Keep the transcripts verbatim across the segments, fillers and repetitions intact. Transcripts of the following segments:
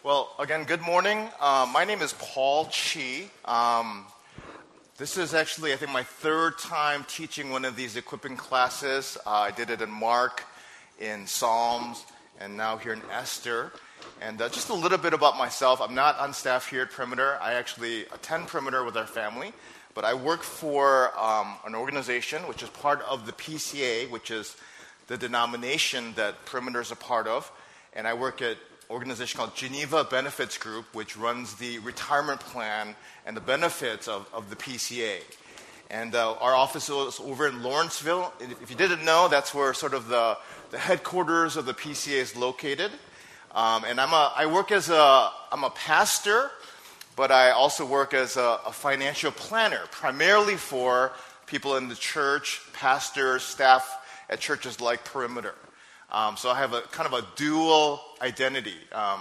Well, again, good morning. Uh, my name is Paul Chi. Um, this is actually, I think, my third time teaching one of these equipping classes. Uh, I did it in Mark, in Psalms, and now here in Esther. And uh, just a little bit about myself. I'm not on staff here at Perimeter. I actually attend Perimeter with our family. But I work for um, an organization which is part of the P C A, which is the denomination that Perimeter is a part of. And I work at organization called Geneva Benefits Group, which runs the retirement plan and the benefits of, of the P C A. And uh, our office is over in Lawrenceville. If you didn't know, that's where sort of the, the headquarters of the P C A is located. Um, and I'm a, I work as a, I'm a pastor, but I also work as a, a financial planner, primarily for people in the church, pastors, staff at churches like Perimeter. Um, so I have a kind of a dual identity. Um,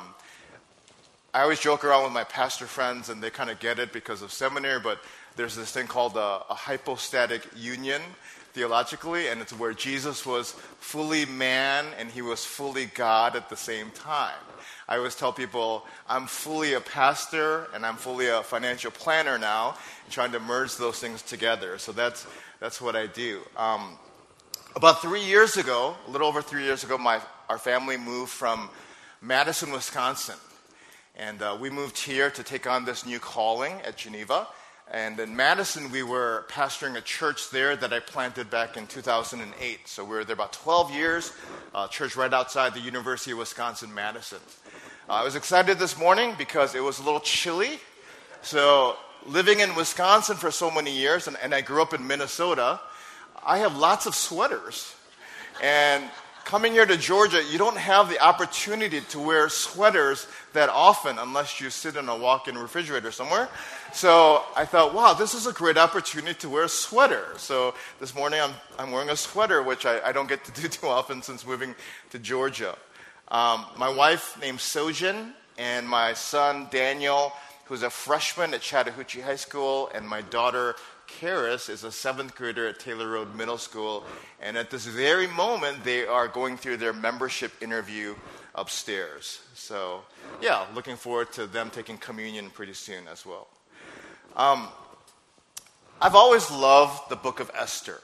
I always joke around with my pastor friends, and they kind of get it because of seminary, but there's this thing called a, a hypostatic union theologically, and it's where Jesus was fully man and he was fully God at the same time. I always tell people I'm fully a pastor and I'm fully a financial planner now, trying to merge those things together. So that's that's what I do. Um, About three years ago, a little over three years ago, my our family moved from Madison, Wisconsin. And uh, we moved here to take on this new calling at Geneva. And in Madison, we were pastoring a church there that I planted back in two thousand eight. So we were there about twelve years, a church right outside the University of Wisconsin-Madison. Uh, I was excited this morning because it was a little chilly. So living in Wisconsin for so many years, and, and I grew up in Minnesota, I have lots of sweaters. And coming here to Georgia, you don't have the opportunity to wear sweaters that often unless you sit in a walk-in refrigerator somewhere. So I thought, wow, this is a great opportunity to wear a sweater. So this morning I'm, I'm wearing a sweater, which I, I don't get to do too often since moving to Georgia. Um, my wife named Sojin, and my son Daniel, who's a freshman at Chattahoochee High School, and my daughter Karis is a seventh grader at Taylor Road Middle School, and at this very moment, they are going through their membership interview upstairs. So, yeah, looking forward to them taking communion pretty soon as well. Um, I've always loved the book of Esther.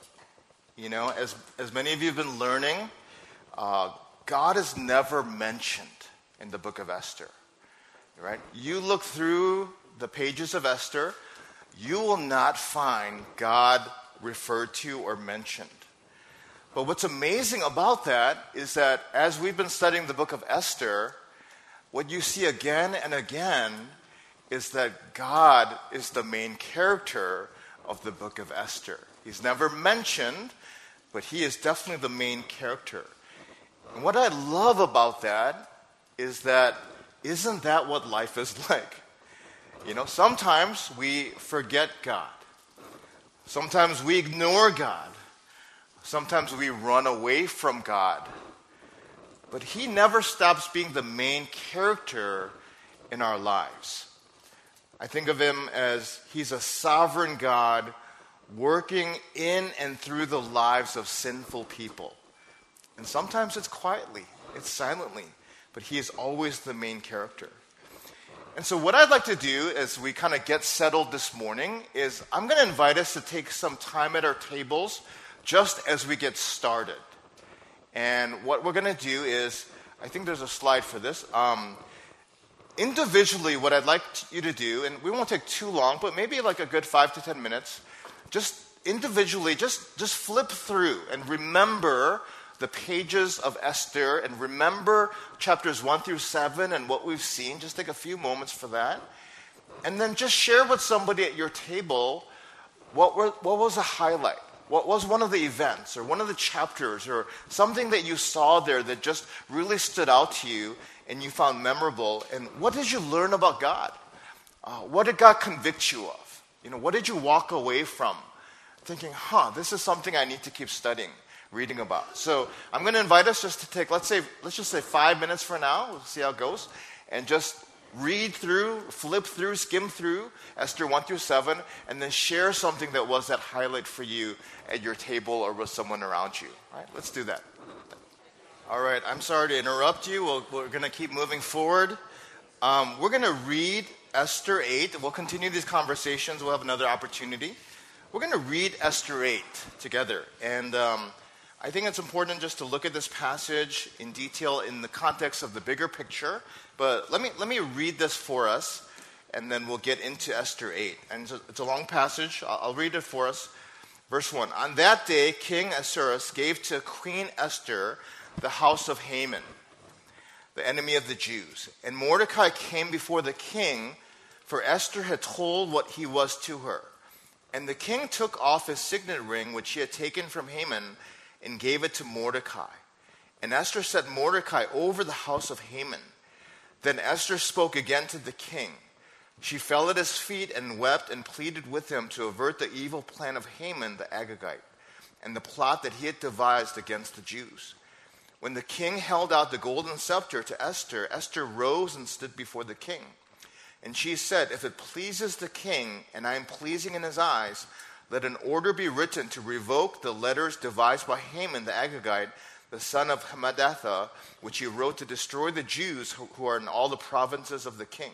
You know, as, as many of you have been learning, uh, God is never mentioned in the book of Esther, right? You look through the pages of Esther, you will not find God referred to or mentioned. But what's amazing about that is that as we've been studying the book of Esther, what you see again and again is that God is the main character of the book of Esther. He's never mentioned, but he is definitely the main character. And what I love about that is that isn't that what life is like? You know, sometimes we forget God. Sometimes we ignore God. Sometimes we run away from God. But he never stops being the main character in our lives. I think of him as he's a sovereign God working in and through the lives of sinful people. And sometimes it's quietly, it's silently, but he is always the main character. And so what I'd like to do as we kind of get settled this morning is I'm going to invite us to take some time at our tables just as we get started. And what we're going to do is, I think there's a slide for this. Um, individually, what I'd like you to do, and we won't take too long, but maybe like a good five to ten minutes, just individually, just, just flip through and remember the pages of Esther and remember chapters one through seven and what we've seen. Just take a few moments for that. And then just share with somebody at your table what were, what was a highlight. What was one of the events or one of the chapters or something that you saw there that just really stood out to you and you found memorable? And what did you learn about God? Uh, what did God convict you of? You know, what did you walk away from thinking, huh, this is something I need to keep studying, reading about? So I'm going to invite us just to take, let's say, let's just say five minutes for now. We'll see how it goes. And just read through, flip through, skim through Esther one through seven, and then share something that was that highlight for you at your table or with someone around you. All right, let's do that. All right, I'm sorry to interrupt you. We'll, we're going to keep moving forward. Um, we're going to read Esther eight. We'll continue these conversations. We'll have another opportunity. We're going to read Esther eight together. And um, I think it's important just to look at this passage in detail in the context of the bigger picture. But let me let me read this for us, and then we'll get into Esther eight. And it's a, it's a long passage. I'll, I'll read it for us. Verse one. On that day, King Ahasuerus gave to Queen Esther the house of Haman, the enemy of the Jews. And Mordecai came before the king, for Esther had told what he was to her. And the king took off his signet ring, which he had taken from Haman, and gave it to Mordecai. And Esther set Mordecai over the house of Haman. Then Esther spoke again to the king. She fell at his feet and wept and pleaded with him to avert the evil plan of Haman the Agagite, and the plot that he had devised against the Jews. When the king held out the golden scepter to Esther, Esther rose and stood before the king. And she said, if it pleases the king, and I am pleasing in his eyes, let an order be written to revoke the letters devised by Haman the Agagite, the son of Hammedatha, which he wrote to destroy the Jews who are in all the provinces of the king.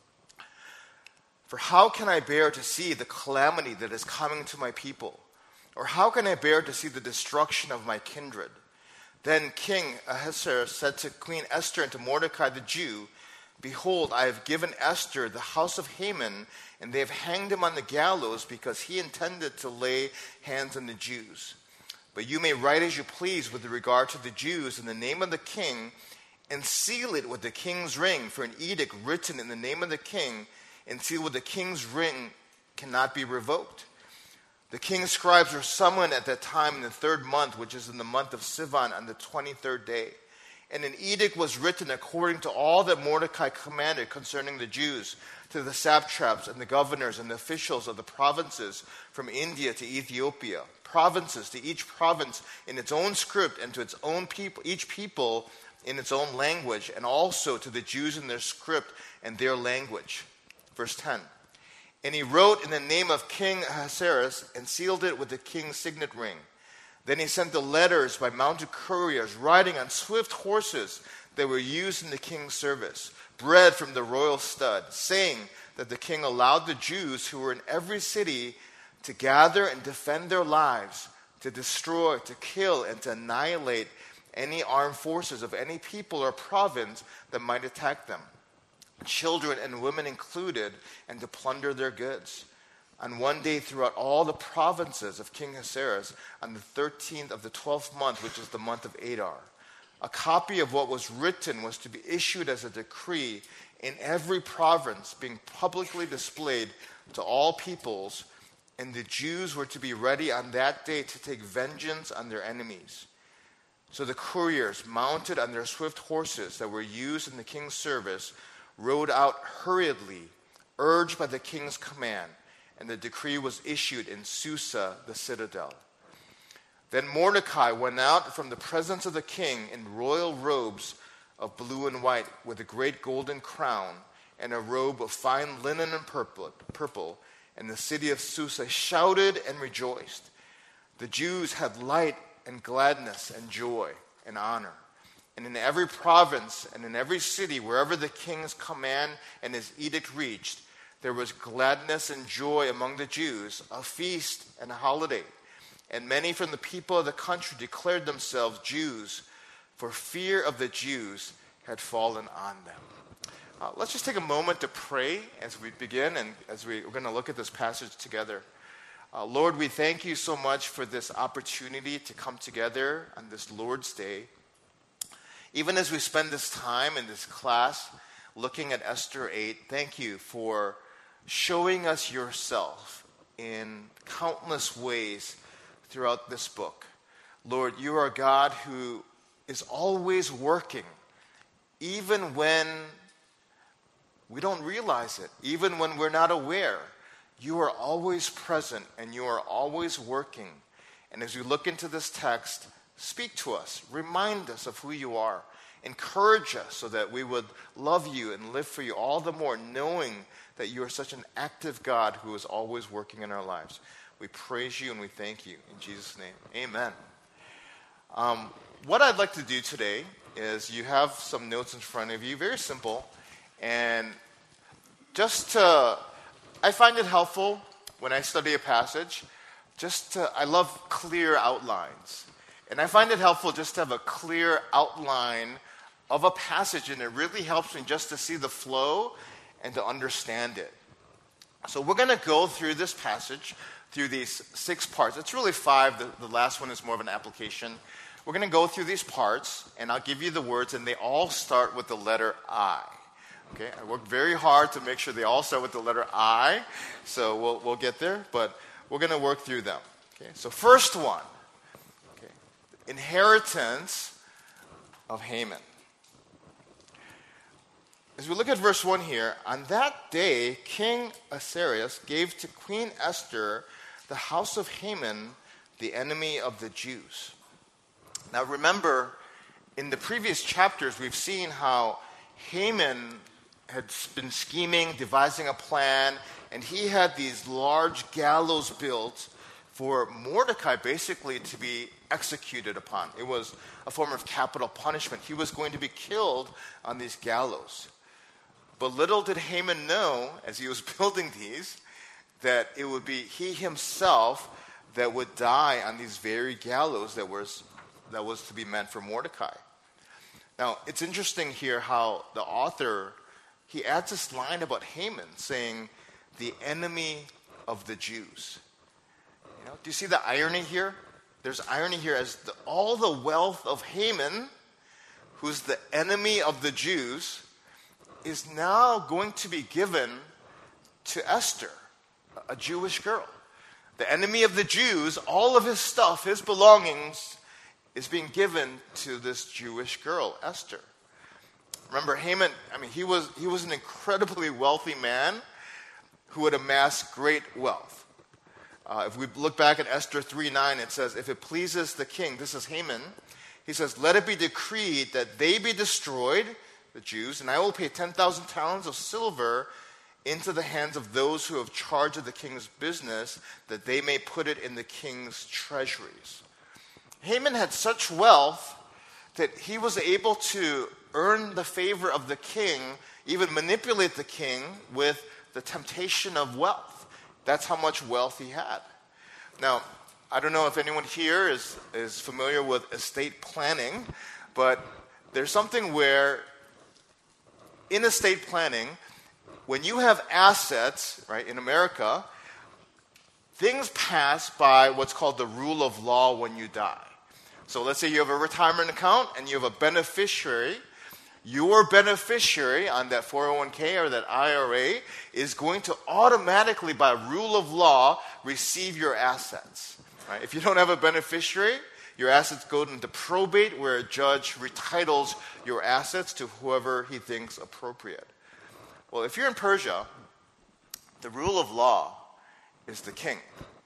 For how can I bear to see the calamity that is coming to my people? Or how can I bear to see the destruction of my kindred? Then King Ahasuerus said to Queen Esther and to Mordecai the Jew, behold, I have given Esther the house of Haman, and they have hanged him on the gallows because he intended to lay hands on the Jews. But you may write as you please with regard to the Jews in the name of the king, and seal it with the king's ring, for an edict written in the name of the king and sealed with the king's ring cannot be revoked. The king's scribes were summoned at that time in the third month, which is in the month of Sivan, on the twenty-third day. And an edict was written according to all that Mordecai commanded concerning the Jews, to the satraps and the governors and the officials of the provinces from India to Ethiopia, provinces to each province in its own script, and to its own people, each people in its own language, and also to the Jews in their script and their language. Verse ten. And he wrote in the name of King Ahasuerus and sealed it with the king's signet ring. Then he sent the letters by mounted couriers riding on swift horses that were used in the king's service, bred from the royal stud, saying that the king allowed the Jews who were in every city to gather and defend their lives, to destroy, to kill, and to annihilate any armed forces of any people or province that might attack them, children and women included, and to plunder their goods. On one day throughout all the provinces of King Ahasuerus, on the thirteenth of the twelfth month, which is the month of Adar, a copy of what was written was to be issued as a decree in every province, being publicly displayed to all peoples, and the Jews were to be ready on that day to take vengeance on their enemies. So the couriers, mounted on their swift horses that were used in the king's service, rode out hurriedly, urged by the king's command, and the decree was issued in Susa, the citadel. Then Mordecai went out from the presence of the king in royal robes of blue and white, with a great golden crown, and a robe of fine linen and purple, purple, and the city of Susa shouted and rejoiced. The Jews had light and gladness and joy and honor. And in every province and in every city, wherever the king's command and his edict reached, there was gladness and joy among the Jews, a feast and a holiday. And many from the people of the country declared themselves Jews, for fear of the Jews had fallen on them. Uh, let's just take a moment to pray as we begin and as we, we're going to look at this passage together. Uh, Lord, we thank you so much for this opportunity to come together on this Lord's Day. Even as we spend this time in this class looking at Esther eight, thank you for showing us yourself in countless ways throughout this book. Lord, you are a God who is always working, even when we don't realize it, even when we're not aware. You are always present and you are always working. And as we look into this text, speak to us, remind us of who you are, encourage us so that we would love you and live for you all the more, knowing that you are such an active God who is always working in our lives. We praise you and we thank you. In Jesus' name, amen. Um, what I'd like to do today is you have some notes in front of you, very simple, And just to, I find it helpful when I study a passage, just to, I love clear outlines. And I find it helpful just to have a clear outline of a passage, and it really helps me just to see the flow and to understand it. So we're going to go through this passage, through these six parts. It's really five. The, the last one is more of an application. We're going to go through these parts, and I'll give you the words, and they all start with the letter I. Okay, I worked very hard to make sure they all start with the letter I, so we'll we'll get there, but we're going to work through them. Okay, so first one, okay, inheritance of Haman. As we look at verse one here, on that day, King Ahasuerus gave to Queen Esther the house of Haman, the enemy of the Jews. Now remember, in the previous chapters, we've seen how Haman had been scheming, devising a plan, and he had these large gallows built for Mordecai basically to be executed upon. It was a form of capital punishment. He was going to be killed on these gallows. But little did Haman know, as he was building these, that it would be he himself that would die on these very gallows that was, that was to be meant for Mordecai. Now, it's interesting here how the author, he adds this line about Haman, saying, the enemy of the Jews. You know, do you see the irony here? There's irony here as the, all the wealth of Haman, who's the enemy of the Jews, is now going to be given to Esther, a Jewish girl. The enemy of the Jews, all of his stuff, his belongings, is being given to this Jewish girl, Esther. Remember, Haman, I mean, he was he was an incredibly wealthy man who had amassed great wealth. Uh, if we look back at Esther three nine, it says, if it pleases the king, this is Haman, he says, let it be decreed that they be destroyed, the Jews, and I will pay ten thousand talents of silver into the hands of those who have charge of the king's business, that they may put it in the king's treasuries. Haman had such wealth that he was able to earn the favor of the king, even manipulate the king with the temptation of wealth. That's how much wealth he had. Now, I don't know if anyone here is, is familiar with estate planning, but there's something where in estate planning, when you have assets, right, in America, things pass by what's called the rule of law when you die. So let's say you have a retirement account and you have a beneficiary. Your beneficiary on that four oh one k or that I R A is going to automatically, by rule of law, receive your assets. Right? If you don't have a beneficiary, your assets go into probate, where a judge retitles your assets to whoever he thinks appropriate. Well, if you're in Persia, the rule of law is the king.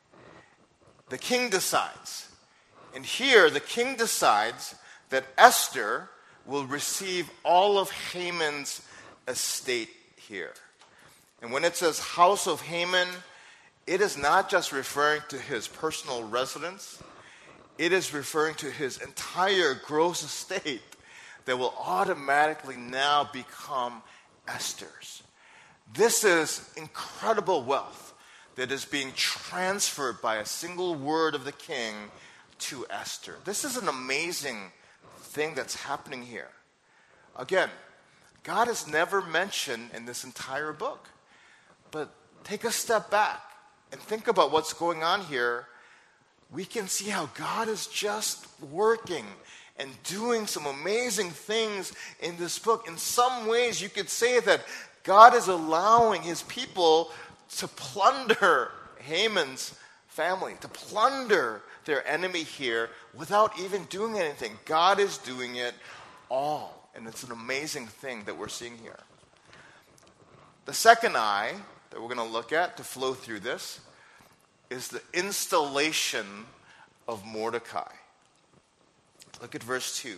The king decides. And here, the king decides that Esther will receive all of Haman's estate here. And when it says house of Haman, it is not just referring to his personal residence. It is referring to his entire gross estate that will automatically now become Esther's. This is incredible wealth that is being transferred by a single word of the king to Esther. This is an amazing thing that's happening here. Again, God is never mentioned in this entire book. But take a step back and think about what's going on here. We can see how God is just working and doing some amazing things in this book. In some ways, you could say that God is allowing his people to plunder Haman's family, to plunder their enemy here without even doing anything. God is doing it all. And it's an amazing thing that we're seeing here. The second I that we're going to look at to flow through this is the installation of Mordecai. Look at verse two.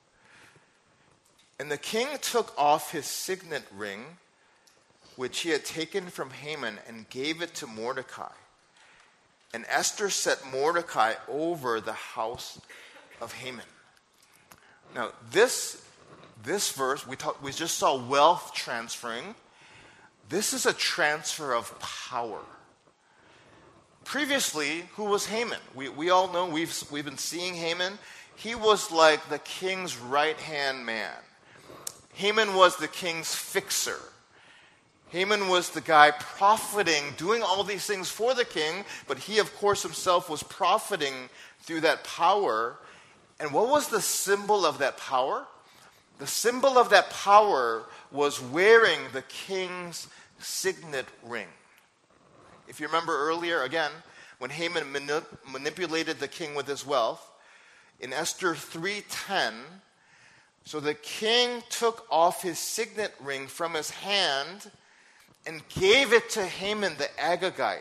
And the king took off his signet ring, which he had taken from Haman, and gave it to Mordecai. And Esther set Mordecai over the house of Haman. Now, this, this verse, we, talk, we just saw wealth transferring. This is a transfer of power. Previously, who was Haman? We, we all know, we've, we've been seeing Haman. He was like the king's right-hand man. Haman was the king's fixer. Haman was the guy profiting, doing all these things for the king, but he, of course, himself was profiting through that power. And what was the symbol of that power? The symbol of that power was wearing the king's signet ring. If you remember earlier, again, when Haman manip- manipulated the king with his wealth, in Esther three ten, so the king took off his signet ring from his hand and gave it to Haman the Agagite.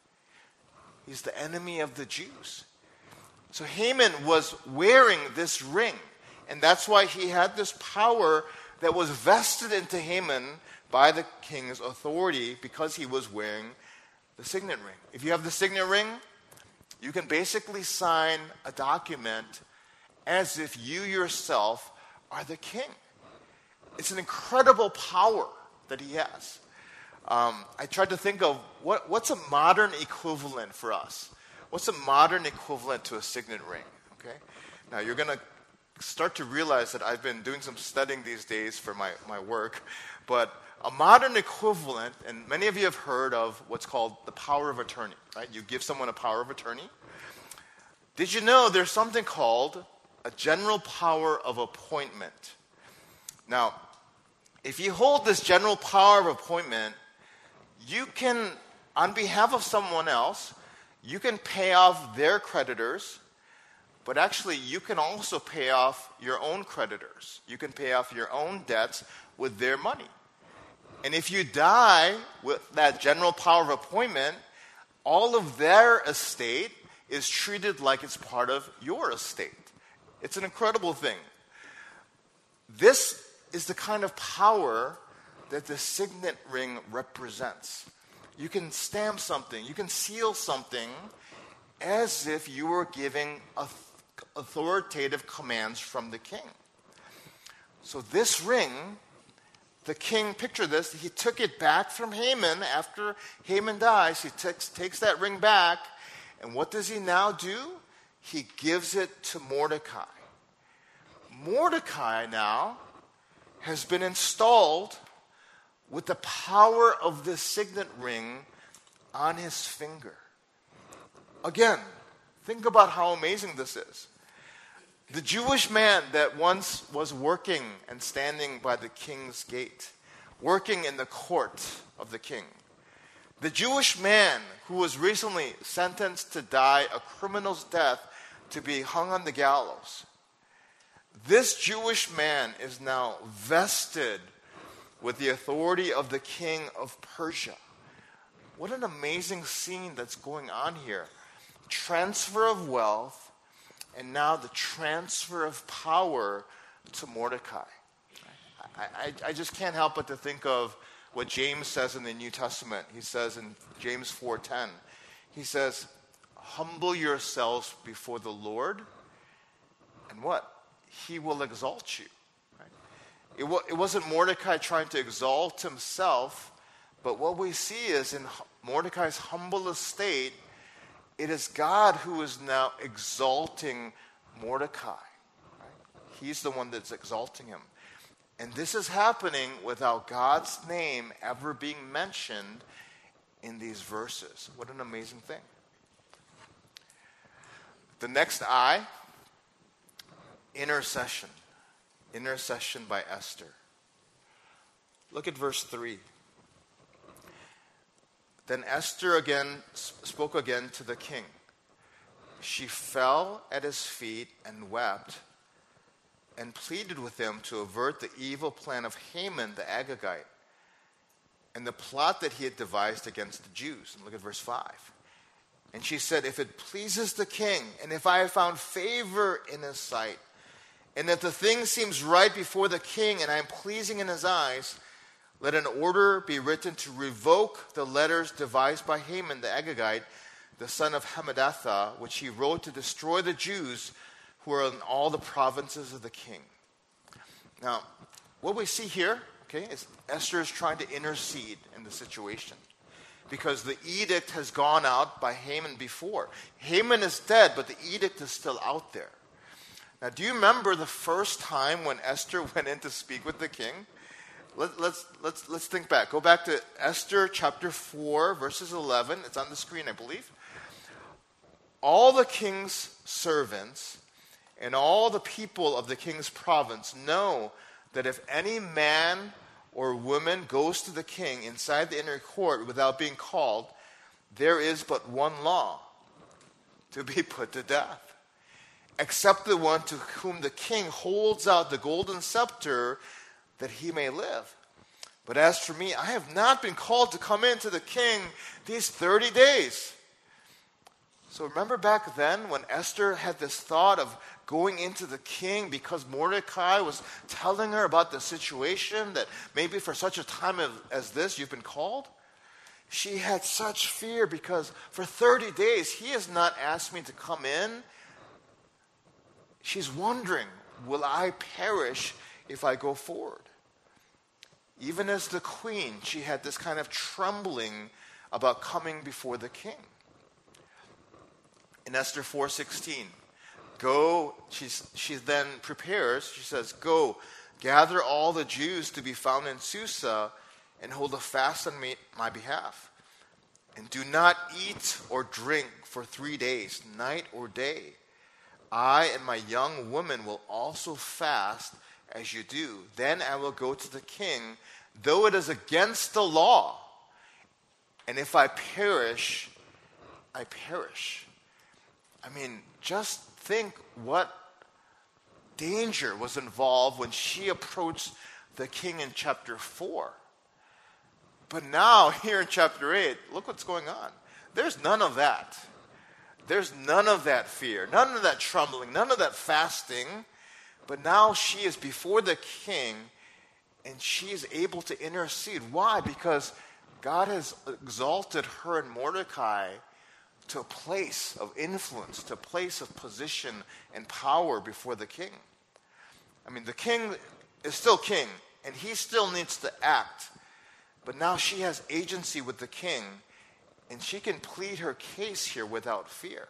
He's the enemy of the Jews. So Haman was wearing this ring, and that's why he had this power that was vested into Haman by the king's authority, because he was wearing the signet ring. If you have the signet ring, you can basically sign a document as if you yourself are the king. It's an incredible power that he has. Um, I tried to think of what, what's a modern equivalent for us. What's a modern equivalent to a signet ring? Okay. Now you're going to start to realize that I've been doing some studying these days for my, my work, but a modern equivalent, and many of you have heard of what's called the power of attorney, right? You give someone a power of attorney. Did you know there's something called a general power of appointment? Now, if you hold this general power of appointment, you can, on behalf of someone else, you can pay off their creditors, but actually you can also pay off your own creditors. You can pay off your own debts with their money. And if you die with that general power of appointment, all of their estate is treated like it's part of your estate. It's an incredible thing. This is the kind of power that the signet ring represents. You can stamp something, you can seal something as if you were giving authoritative commands from the king. So this ring, the king, picture this, he took it back from Haman after Haman dies. He takes, takes that ring back, and what does he now do? He gives it to Mordecai. Mordecai now has been installed with the power of the signet ring on his finger. Again, think about how amazing this is. The Jewish man that once was working and standing by the king's gate, working in the court of the king. The Jewish man who was recently sentenced to die a criminal's death to be hung on the gallows. This Jewish man is now vested with the authority of the king of Persia. What an amazing scene that's going on here. Transfer of wealth, and now the transfer of power to Mordecai. I, I, I just can't help but to think of what James says in the New Testament. He says in James four ten, he says, humble yourselves before the Lord, and what? He will exalt you. Right? It, w- it wasn't Mordecai trying to exalt himself, but what we see is in Mordecai's humble estate, it is God who is now exalting Mordecai. Right? He's the one that's exalting him. And this is happening without God's name ever being mentioned in these verses. What an amazing thing. The next I, intercession. Intercession by Esther. Look at verse three. Then Esther again spoke again to the king. She fell at his feet and wept and pleaded with him to avert the evil plan of Haman the Agagite and the plot that he had devised against the Jews. And look at verse five. And she said, if it pleases the king, and if I have found favor in his sight, and if the thing seems right before the king, and I am pleasing in his eyes, let an order be written to revoke the letters devised by Haman the Agagite, the son of Hammedatha, which he wrote to destroy the Jews who are in all the provinces of the king. Now, what we see here, okay, is Esther is trying to intercede in the situation. Because the edict has gone out by Haman before. Haman is dead, but the edict is still out there. Now, do you remember the first time when Esther went in to speak with the king? Let, let's, let's, let's think back. Go back to Esther chapter four, verses eleven. It's on the screen, I believe. All the king's servants and all the people of the king's province know that if any man or woman goes to the king inside the inner court without being called, there is but one law, to be put to death, except the one to whom the king holds out the golden scepter that he may live. But as for me, I have not been called to come in to the king these thirty days. So remember back then when Esther had this thought of going into the king because Mordecai was telling her about the situation that maybe for such a time as this you've been called? She had such fear because for thirty days he has not asked me to come in. She's wondering, will I perish if I go forward? Even as the queen, she had this kind of trembling about coming before the king. In Esther four sixteen, go, she's, she then prepares, she says, go, gather all the Jews to be found in Susa and hold a fast on me, my behalf. And do not eat or drink for three days, night or day. I and my young woman will also fast as you do. Then I will go to the king, though it is against the law. And if I perish, I perish. I mean, just think what danger was involved when she approached the king in chapter four. But now, here in chapter eight, look what's going on. There's none of that. There's none of that fear, none of that trembling, none of that fasting. But now she is before the king, and she is able to intercede. Why? Because God has exalted her and Mordecai to a place of influence, to a place of position and power before the king. I mean, the king is still king, and he still needs to act. But now she has agency with the king, and she can plead her case here without fear.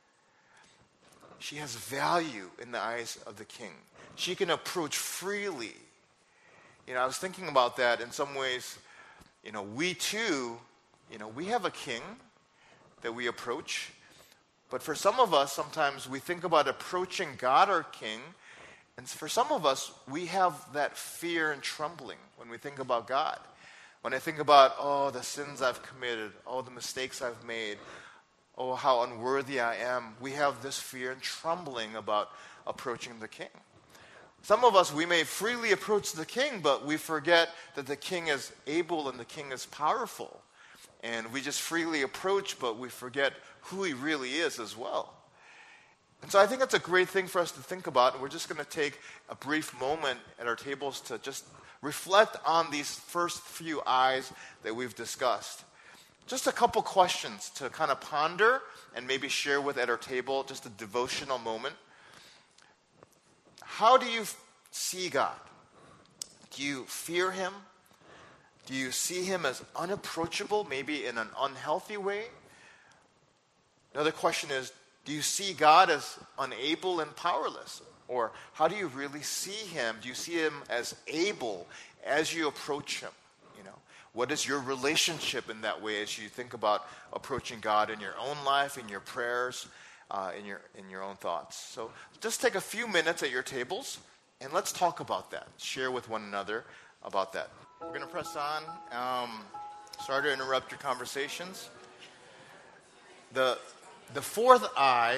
She has value in the eyes of the king. She can approach freely. You know, I was thinking about that in some ways. You know, we too, you know, we have a king that we approach. But for some of us, sometimes we think about approaching God, our king. And for some of us, we have that fear and trembling when we think about God. When I think about, oh, the sins I've committed, oh, the mistakes I've made, oh, how unworthy I am, we have this fear and trembling about approaching the king. Some of us, we may freely approach the king, but we forget that the king is able and the king is powerful. And we just freely approach, but we forget who he really is as well. And so I think that's a great thing for us to think about. And we're just going to take a brief moment at our tables to just reflect on these first few I's that we've discussed. Just a couple questions to kind of ponder and maybe share with at our table, just a devotional moment. How do you see God? Do you fear him? Do you see him as unapproachable, maybe in an unhealthy way? Another question is, do you see God as unable and powerless? Or how do you really see him? Do you see him as able as you approach him? You know, what is your relationship in that way as you think about approaching God in your own life, in your prayers, uh, in your in your own thoughts? So just take a few minutes at your tables and let's talk about that. Share with one another about that. We're going to press on. Um, sorry to interrupt your conversations. The the fourth I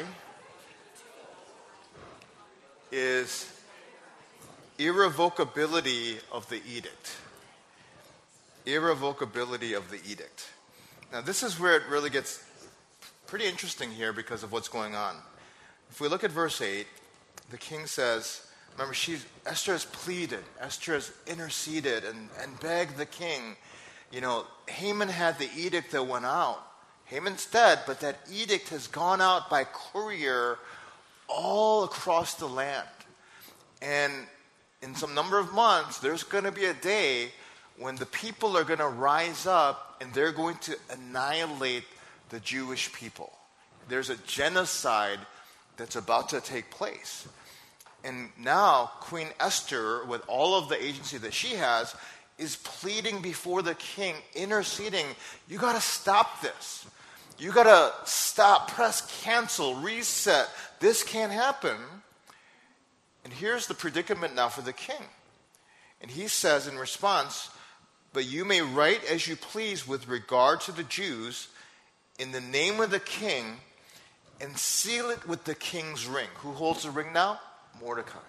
is irrevocability of the edict. Irrevocability of the edict. Now, this is where it really gets pretty interesting here because of what's going on. If we look at verse eight, the king says, remember, she's, Esther has pleaded, Esther has interceded and, and begged the king. You know, Haman had the edict that went out. Haman's dead, but that edict has gone out by courier all across the land. And in some number of months, there's going to be a day when the people are going to rise up and they're going to annihilate the Jewish people. There's a genocide that's about to take place. And now Queen Esther, with all of the agency that she has, is pleading before the king, interceding, you got to stop this. You got to stop, press cancel, reset. This can't happen. And here's the predicament now for the king. And he says in response, but you may write as you please with regard to the Jews in the name of the king and seal it with the king's ring. Who holds the ring now? Mordecai.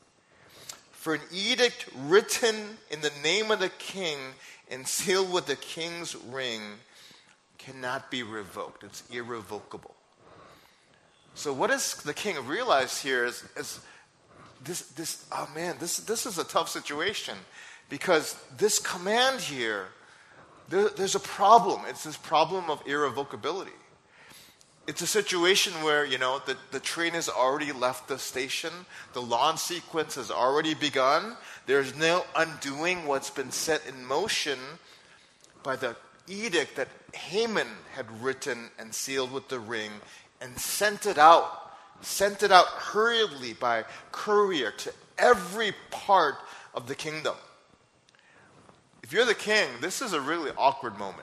For an edict written in the name of the king and sealed with the king's ring cannot be revoked. It's irrevocable. So what does the king realize here is, is this, this, oh man, this, this is a tough situation. Because this command here, there, there's a problem. It's this problem of irrevocability. It's a situation where, you know, the, the train has already left the station. The launch sequence has already begun. There's no undoing what's been set in motion by the edict that Haman had written and sealed with the ring and sent it out, sent it out hurriedly by courier to every part of the kingdom. If you're the king, this is a really awkward moment.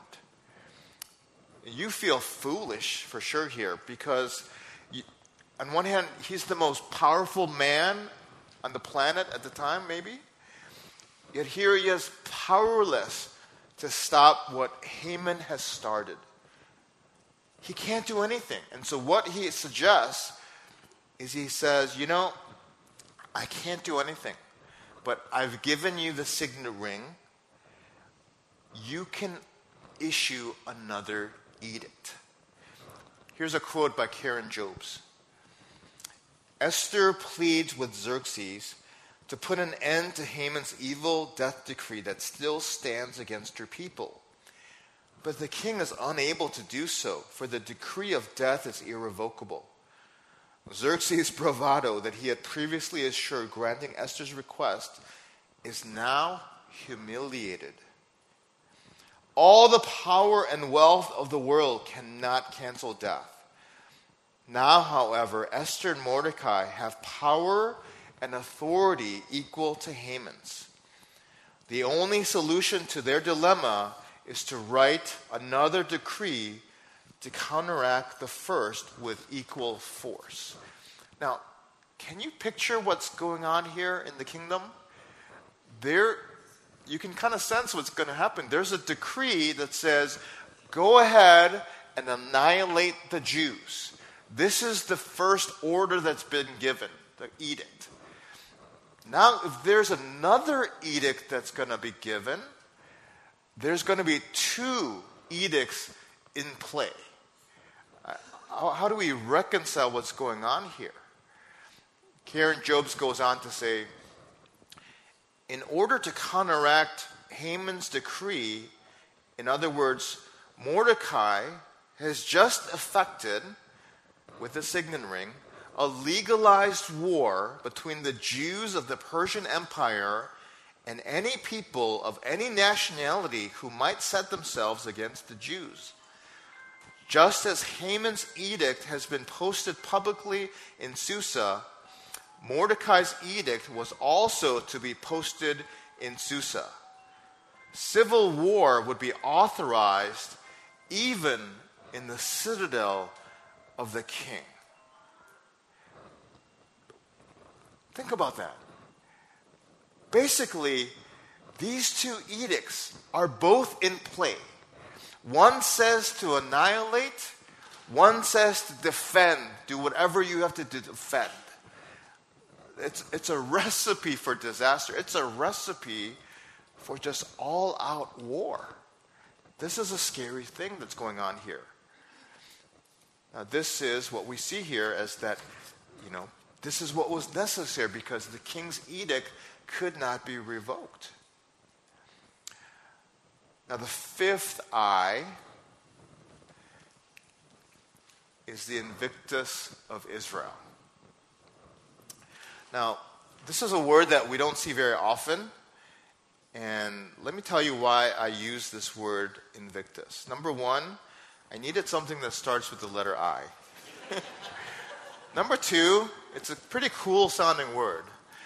You feel foolish for sure here because you, on one hand, he's the most powerful man on the planet at the time, maybe. Yet here he is powerless to stop what Haman has started. He can't do anything. And so what he suggests is he says, you know, I can't do anything, but I've given you the signet ring. You can issue another edict. Here's a quote by Karen Jobes. Esther pleads with Xerxes to put an end to Haman's evil death decree that still stands against her people. But the king is unable to do so, for the decree of death is irrevocable. Xerxes' bravado that he had previously assured granting Esther's request is now humiliated. All the power and wealth of the world cannot cancel death. Now, however, Esther and Mordecai have power and authority equal to Haman's. The only solution to their dilemma is to write another decree to counteract the first with equal force. Now, can you picture what's going on here in the kingdom? There You can kind of sense what's going to happen. There's a decree that says, go ahead and annihilate the Jews. This is the first order that's been given, the edict. Now, if there's another edict that's going to be given, there's going to be two edicts in play. How, how do we reconcile what's going on here? Karen Jobes goes on to say, in order to counteract Haman's decree, in other words, Mordecai has just effected, with the signet ring, a legalized war between the Jews of the Persian Empire and any people of any nationality who might set themselves against the Jews. Just as Haman's edict has been posted publicly in Susa, Mordecai's edict was also to be posted in Susa. Civil war would be authorized even in the citadel of the king. Think about that. Basically, these two edicts are both in play. One says to annihilate, one says to defend, do whatever you have to do to defend. It's, it's a recipe for disaster. It's a recipe for just all-out war. This is a scary thing that's going on here. Now, this is what we see here as that, you know, this is what was necessary because the king's edict could not be revoked. Now, the fifth eye is the Invictus of Israel. Now, This is a word that we don't see very often. And let me tell you why I use this word Invictus. Number one, I needed something that starts with the letter I. Number two, it's a pretty cool sounding word.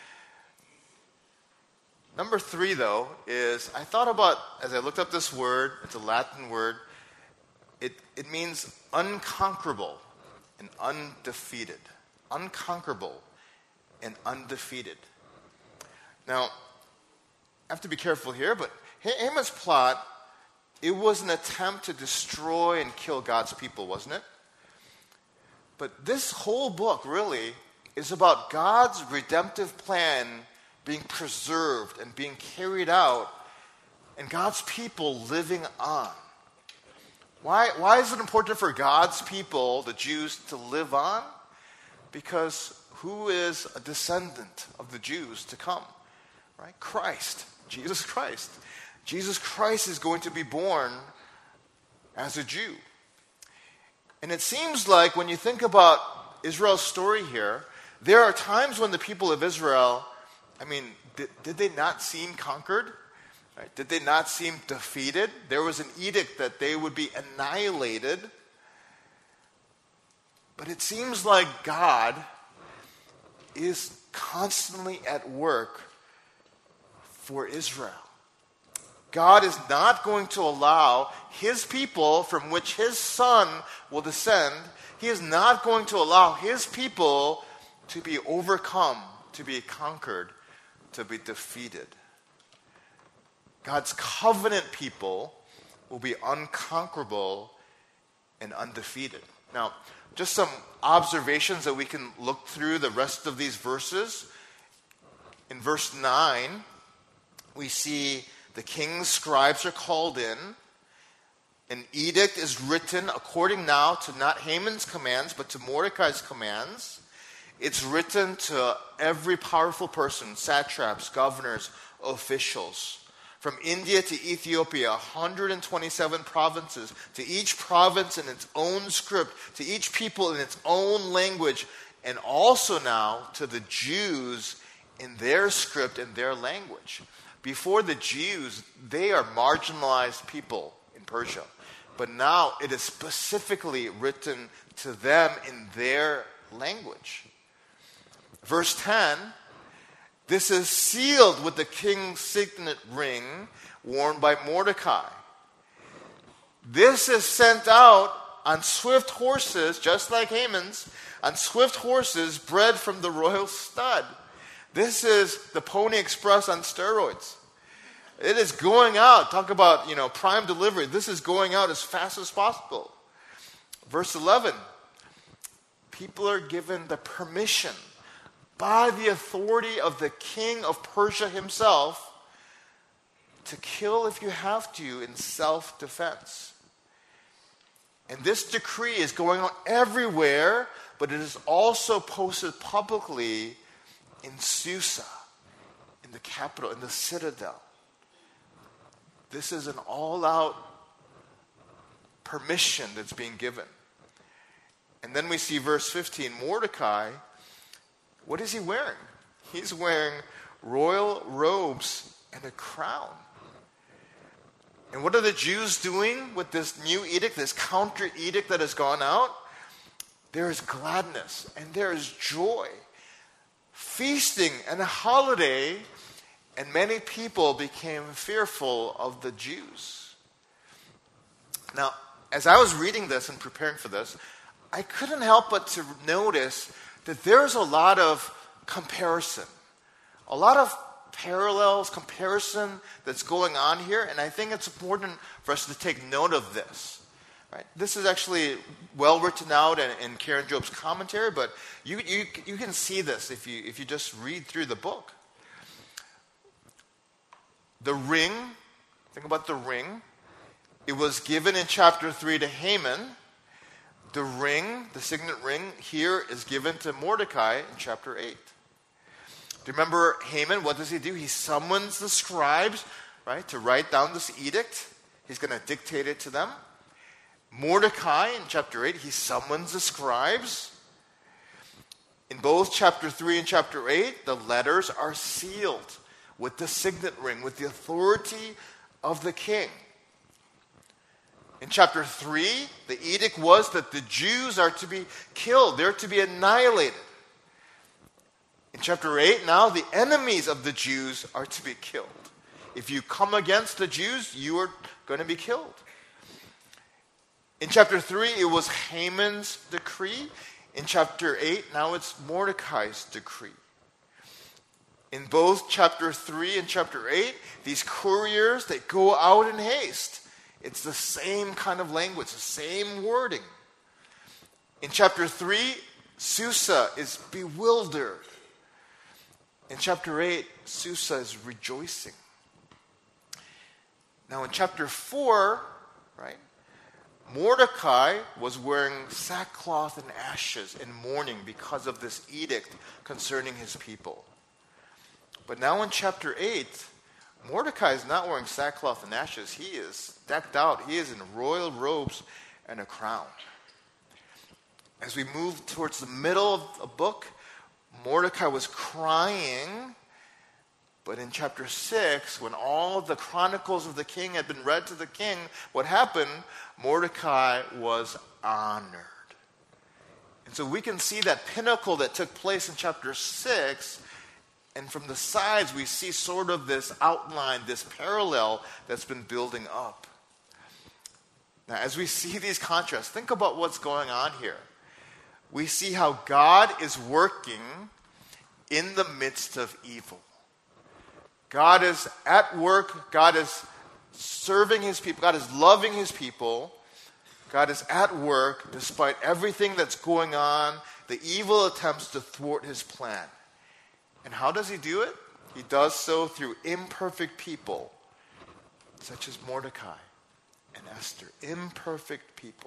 Number three, though, is I thought about, as I looked up this word, it's a Latin word, it, it means unconquerable and undefeated. Unconquerable and undefeated. Now, I have to be careful here, but Haman's plot, it was an attempt to destroy and kill God's people, wasn't it? But this whole book really is about God's redemptive plan being preserved and being carried out, and God's people living on. Why, why is it important for God's people, the Jews, to live on? Because who is a descendant of the Jews to come? Right? Christ. Jesus Christ. Jesus Christ is going to be born as a Jew. And it seems like when you think about Israel's story here, there are times when the people of Israel, I mean, did, did they not seem conquered? Right? Did they not seem defeated? There was an edict that they would be annihilated. But it seems like God is constantly at work for Israel. God is not going to allow his people from which his son will descend, he is not going to allow his people to be overcome, to be conquered, to be defeated. God's covenant people will be unconquerable and undefeated. Now, just some observations that we can look through the rest of these verses. In verse nine, we see the king's scribes are called in. An edict is written according now to not Haman's commands, but to Mordecai's commands. It's written to every powerful person, satraps, governors, officials. From India to Ethiopia, one hundred twenty-seven provinces, to each province in its own script, to each people in its own language, and also now to the Jews in their script and their language. Before the Jews, they are marginalized people in Persia. But now it is specifically written to them in their language. Verse ten, this is sealed with the king's signet ring worn by Mordecai. This is sent out on swift horses, just like Haman's, on swift horses bred from the royal stud. This is the Pony Express on steroids. It is going out. Talk about, you know, prime delivery. This is going out as fast as possible. Verse eleven. People are given the permission by the authority of the king of Persia himself to kill if you have to in self-defense. And this decree is going on everywhere, but it is also posted publicly in Susa, in the capital, in the citadel. This is an all-out permission that's being given. And then we see verse fifteen, Mordecai, what is he wearing? He's wearing royal robes and a crown. And what are the Jews doing with this new edict, this counter edict that has gone out? There is gladness and there is joy. Feasting and a holiday, and many people became fearful of the Jews. Now, as I was reading this and preparing for this, I couldn't help but to notice that there's a lot of comparison, a lot of parallels, comparison that's going on here, and I think it's important for us to take note of this. Right? This is actually well written out in, in Karen Job's commentary, but you, you you can see this if you if you just read through the book. The ring, think about the ring. It was given in chapter three to Haman. The ring, the signet ring, here is given to Mordecai in chapter eight. Do you remember Haman? What does he do? He summons the scribes, right, to write down this edict. He's going to dictate it to them. Mordecai in chapter eight, he summons the scribes. In both chapter three and chapter eight, the letters are sealed with the signet ring, with the authority of the king. In chapter three, the edict was that the Jews are to be killed. They're to be annihilated. In chapter eight, now the enemies of the Jews are to be killed. If you come against the Jews, you are going to be killed. In chapter three, it was Haman's decree. In chapter eight, now it's Mordecai's decree. In both chapter three and chapter eight, these couriers, they go out in haste. It's the same kind of language, the same wording. In chapter three, Susa is bewildered. In chapter eight, Susa is rejoicing. Now in chapter four, right, Mordecai was wearing sackcloth and ashes in mourning because of this edict concerning his people. But now in chapter eight, Mordecai is not wearing sackcloth and ashes. He is decked out. He is in royal robes and a crown. As we move towards the middle of the book, Mordecai was crying. But in chapter six, when all the chronicles of the king had been read to the king, what happened? Mordecai was honored. And so we can see that pinnacle that took place in chapter six. And from the sides, we see sort of this outline, this parallel that's been building up. Now, as we see these contrasts, think about what's going on here. We see how God is working in the midst of evil. God is at work. God is serving his people. God is loving his people. God is at work despite everything that's going on, the evil attempts to thwart his plan. And how does he do it? He does so through imperfect people, such as Mordecai and Esther. Imperfect people.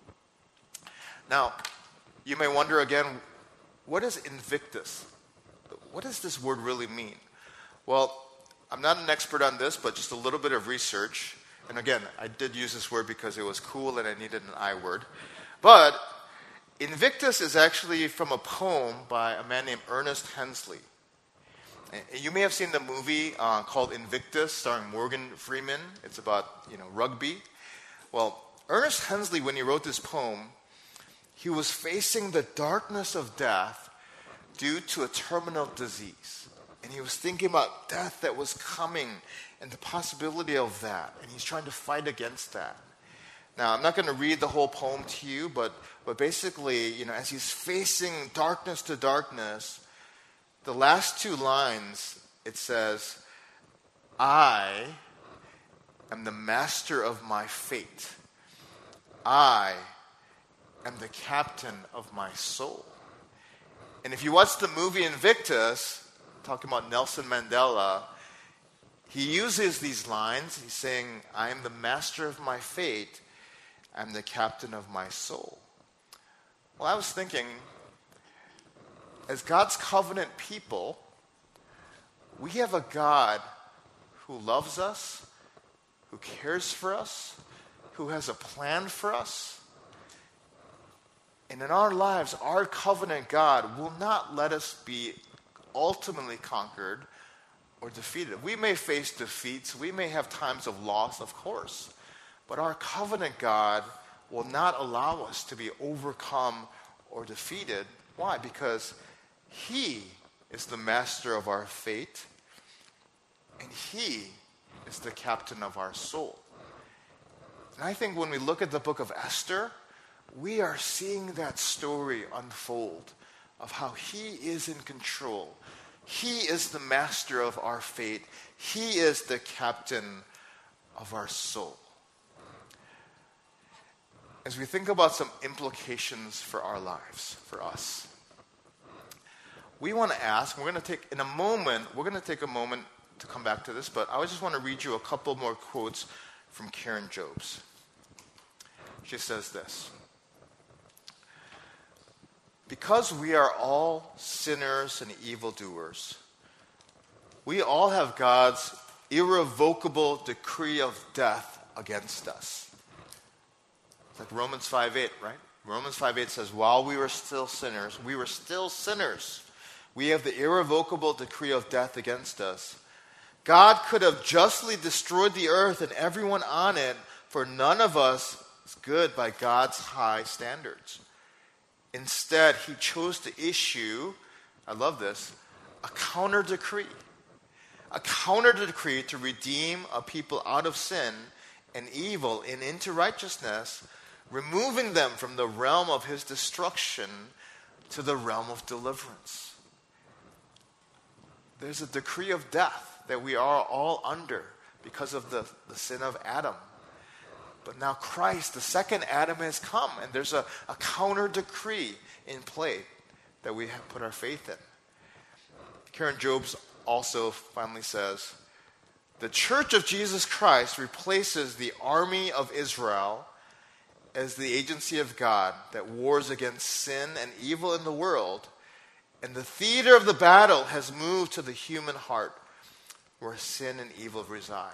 Now, you may wonder again, what is Invictus? What does this word really mean? Well, I'm not an expert on this, but just a little bit of research. And again, I did use this word because it was cool and I needed an I word. But Invictus is actually from a poem by a man named Ernest Hensley. You may have seen the movie uh, called Invictus, starring Morgan Freeman. It's about, you know, rugby. Well, Ernest Hensley, when he wrote this poem, he was facing the darkness of death due to a terminal disease. And he was thinking about death that was coming and the possibility of that. And he's trying to fight against that. Now, I'm not going to read the whole poem to you, but, but basically, you know, as he's facing darkness to darkness, the last two lines, it says, I am the master of my fate. I am the captain of my soul. And if you watch the movie Invictus, talking about Nelson Mandela, he uses these lines. He's saying, I am the master of my fate. I'm the captain of my soul. Well, I was thinking, as God's covenant people, we have a God who loves us, who cares for us, who has a plan for us. And in our lives, our covenant God will not let us be ultimately conquered or defeated. We may face defeats, we may have times of loss, of course, but our covenant God will not allow us to be overcome or defeated. Why? Because he is the master of our fate, and he is the captain of our soul. And I think when we look at the book of Esther, we are seeing that story unfold of how he is in control. He is the master of our fate. He is the captain of our soul. As we think about some implications for our lives, for us, we want to ask, we're going to take, in a moment, we're going to take a moment to come back to this, but I just want to read you a couple more quotes from Karen Jobes. She says this: because we are all sinners and evildoers, we all have God's irrevocable decree of death against us. It's like Romans five eight, right? Romans five eight says, while we were still sinners, we were still sinners. We have the irrevocable decree of death against us. God could have justly destroyed the earth and everyone on it, for none of us is good by God's high standards. Instead, he chose to issue, I love this, a counter decree. A counter decree to redeem a people out of sin and evil and into righteousness, removing them from the realm of his destruction to the realm of deliverance. There's a decree of death that we are all under because of the, the sin of Adam. But now Christ, the second Adam, has come, and there's a, a counter decree in play that we have put our faith in. Karen Jobes also finally says, the Church of Jesus Christ replaces the army of Israel as the agency of God that wars against sin and evil in the world, and the theater of the battle has moved to the human heart where sin and evil reside.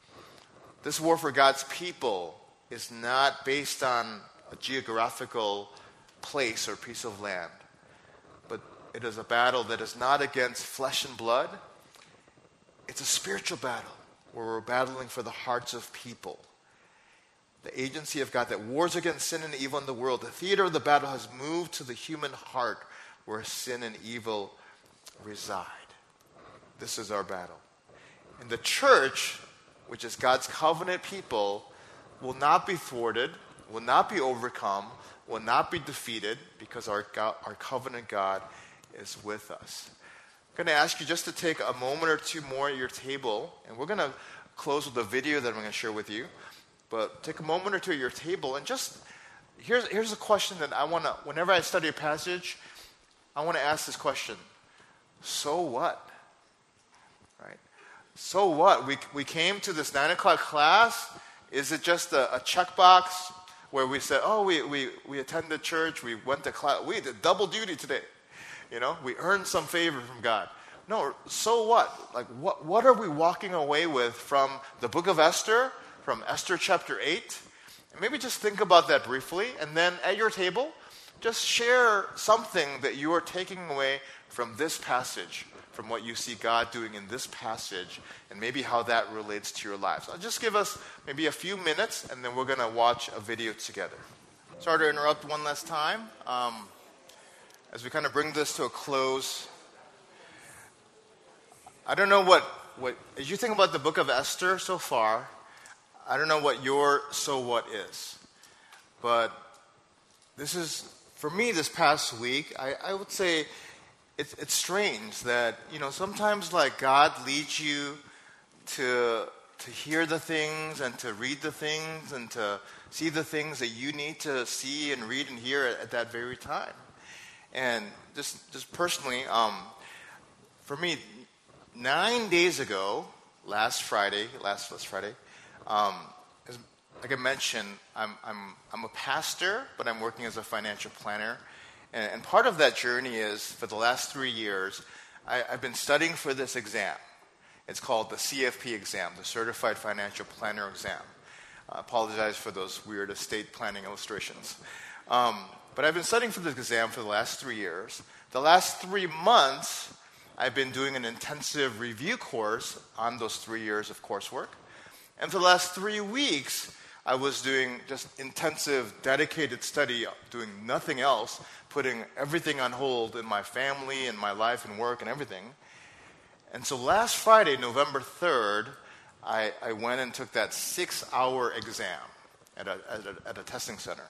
This war for God's people is not based on a geographical place or piece of land, but it is a battle that is not against flesh and blood. It's a spiritual battle where we're battling for the hearts of people. The agency of God that wars against sin and evil in the world, the theater of the battle has moved to the human heart where sin and evil reside. This is our battle. And the church, which is God's covenant people, will not be thwarted, will not be overcome, will not be defeated, because our God, our covenant God is with us. I'm going to ask you just to take a moment or two more at your table, and we're going to close with a video that I'm going to share with you. But take a moment or two at your table, and just, here's, here's a question that I want to, whenever I study a passage, I want to ask this question. So what? Right? So what? We, we came to this nine o'clock class. Is it just a, a checkbox where we said, oh, we, we, we attended church, we went to class, we did double duty today. You know, we earned some favor from God. No, so what? Like, what, what are we walking away with from the book of Esther, from Esther chapter eight? And maybe just think about that briefly, and then at your table, just share something that you are taking away from this passage, from what you see God doing in this passage, and maybe how that relates to your lives. I'll just give us maybe a few minutes, and then we're going to watch a video together. Sorry to interrupt one last time. Um, as we kind of bring this to a close, I don't know what, what, as you think about the book of Esther so far, I don't know what your so what is. But this is, for me this past week, I, I would say it's, it's strange that, you know, sometimes like God leads you to, to hear the things and to read the things and to see the things that you need to see and read and hear at, at that very time. And just, just personally, um, for me, nine days ago, last Friday, last, last Friday, Um, as, like I mentioned, I'm, I'm, I'm a pastor, but I'm working as a financial planner. And, and part of that journey is, for the last three years, I, I've been studying for this exam. It's called the C F P exam, the Certified Financial Planner exam. I apologize for those weird estate planning illustrations. Um, but I've been studying for this exam for the last three years. The last three months, I've been doing an intensive review course on those three years of coursework. And for the last three weeks, I was doing just intensive, dedicated study, doing nothing else, putting everything on hold in my family and my life and work and everything. And so last Friday, November third, I, I went and took that six-hour exam at a, at a, at a testing center.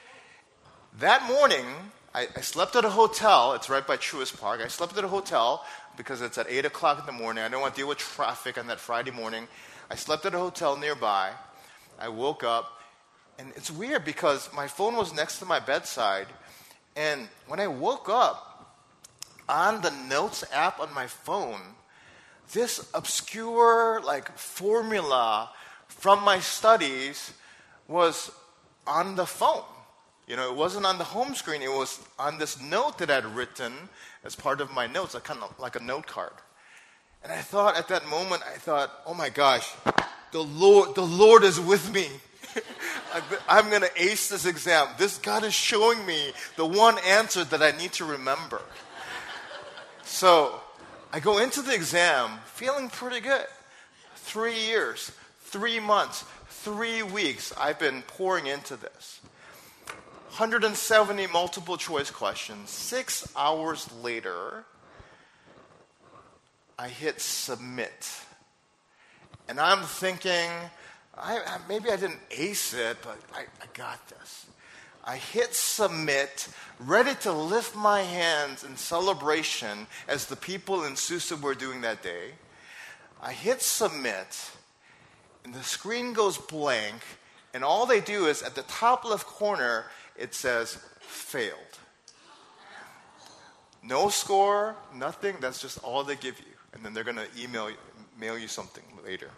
That morning, I, I slept at a hotel. It's right by Truist Park. I slept at a hotel because it's at eight o'clock in the morning. I didn't want to deal with traffic on that Friday morning. I slept at a hotel nearby. I woke up, and it's weird because my phone was next to my bedside, and when I woke up, on the Notes app on my phone, this obscure like formula from my studies was on the phone. You know, it wasn't on the home screen. It was on this note that I'd written as part of my notes, like kind of like a note card. And I thought at that moment, I thought, oh my gosh, the Lord, the Lord is with me. I'm going to ace this exam. This God is showing me the one answer that I need to remember. So I go into the exam feeling pretty good. Three years, three months, three weeks, I've been pouring into this. one hundred seventy multiple choice questions. Six hours later, I hit submit. And I'm thinking, I, I, maybe I didn't ace it, but I, I got this. I hit submit, ready to lift my hands in celebration as the people in Susa were doing that day. I hit submit, and the screen goes blank, and all they do is at the top left corner, it says failed. No score, nothing, that's just all they give you. And then they're going to email mail you something later.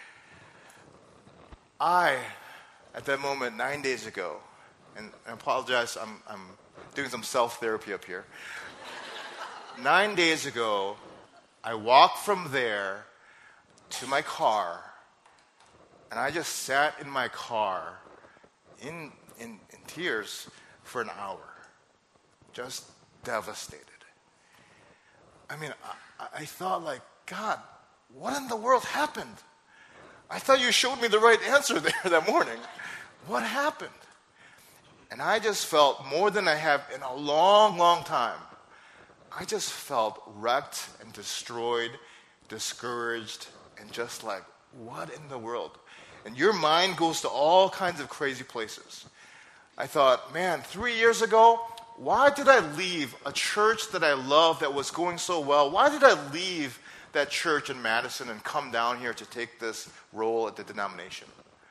I, at that moment, nine days ago, and I apologize, I'm, I'm doing some self-therapy up here. Nine days ago, I walked from there to my car, and I just sat in my car in, in, in tears for an hour, just devastated. I mean, I, I thought like, God, what in the world happened? I thought you showed me the right answer there that morning. What happened? And I just felt more than I have in a long, long time. I just felt wrecked and destroyed, discouraged, and just like, what in the world? And your mind goes to all kinds of crazy places. I thought, man, three years ago, why did I leave a church that I loved that was going so well? Why did I leave that church in Madison and come down here to take this role at the denomination?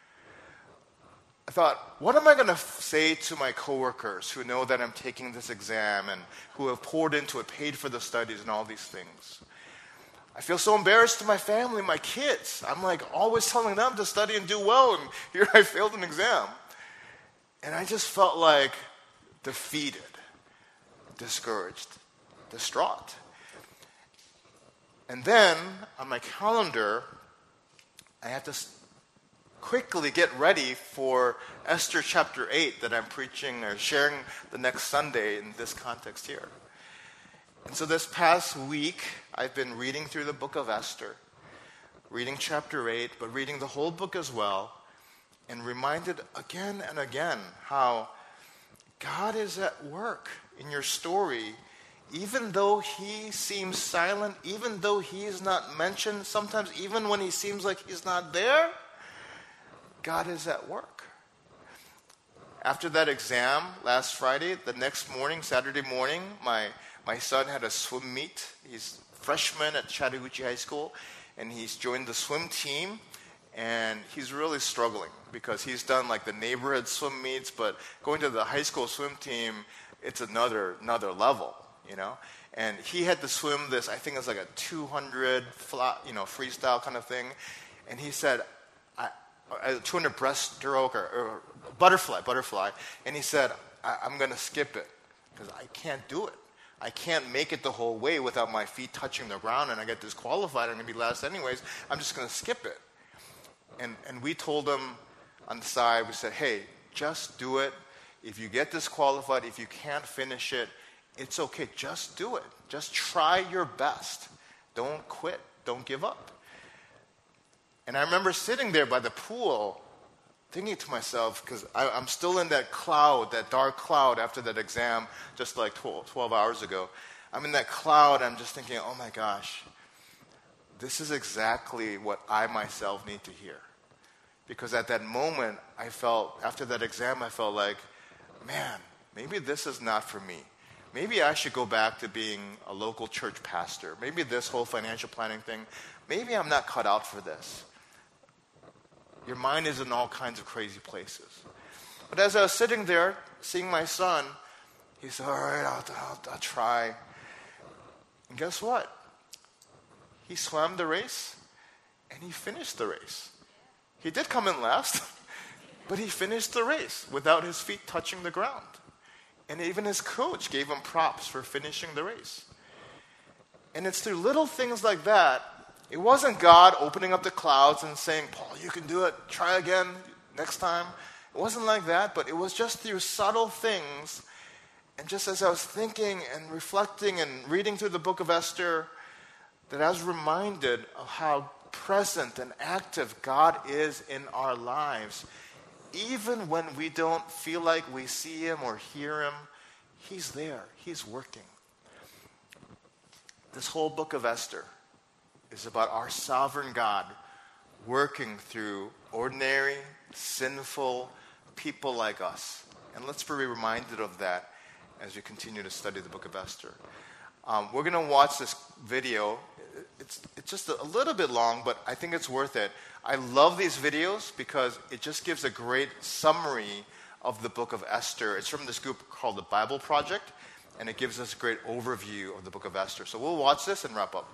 I thought, what am I going to f- say to my coworkers who know that I'm taking this exam and who have poured into it, paid for the studies and all these things? I feel so embarrassed to my family, my kids. I'm like always telling them to study and do well, and here I failed an exam. And I just felt like defeated, discouraged, distraught. And then on my calendar, I had to quickly get ready for Esther chapter eight that I'm preaching or sharing the next Sunday in this context here. And so this past week, I've been reading through the book of Esther, reading chapter eight, but reading the whole book as well, and reminded again and again how God is at work in your story. Even though he seems silent, even though he is not mentioned, sometimes even when he seems like he's not there, God is at work. After that exam last Friday, the next morning, Saturday morning, my, my son had a swim meet. He's a freshman at Chattahoochee High School, and he's joined the swim team, and he's really struggling because he's done like the neighborhood swim meets, but going to the high school swim team, it's another another level. You know, and he had to swim this, I think it was like a two hundred flat, you know, freestyle kind of thing. And he said, I, a two hundred breaststroke or, or butterfly, butterfly. And he said, I, I'm going to skip it because I can't do it. I can't make it the whole way without my feet touching the ground and I get disqualified. I'm going to be last anyways. I'm just going to skip it. And, and we told him on the side, we said, hey, just do it. If you get disqualified, if you can't finish it, it's okay, just do it. Just try your best. Don't quit. Don't give up. And I remember sitting there by the pool thinking to myself, because I'm still in that cloud, that dark cloud after that exam just like twelve, twelve hours ago. I'm in that cloud, I'm just thinking, oh my gosh, this is exactly what I myself need to hear. Because at that moment, I felt, after that exam, I felt like, man, maybe this is not for me. Maybe I should go back to being a local church pastor. Maybe this whole financial planning thing, maybe I'm not cut out for this. Your mind is in all kinds of crazy places. But as I was sitting there, seeing my son, he said, all right, I'll, I'll, I'll try. And guess what? He swam the race, and he finished the race. He did come in last, but he finished the race without his feet touching the ground. And even his coach gave him props for finishing the race. And it's through little things like that. It wasn't God opening up the clouds and saying, Paul, you can do it. Try again next time. It wasn't like that, but it was just through subtle things. And just as I was thinking and reflecting and reading through the book of Esther, that I was reminded of how present and active God is in our lives. Even when we don't feel like we see him or hear him, he's there. He's working. This whole book of Esther is about our sovereign God working through ordinary, sinful people like us. And let's be reminded of that as we continue to study the book of Esther. Um, we're going to watch this video. It's, it's just a little bit long, but I think it's worth it. I love these videos because it just gives a great summary of the book of Esther. It's from this group called the Bible Project, and it gives us a great overview of the book of Esther. So we'll watch this and wrap up.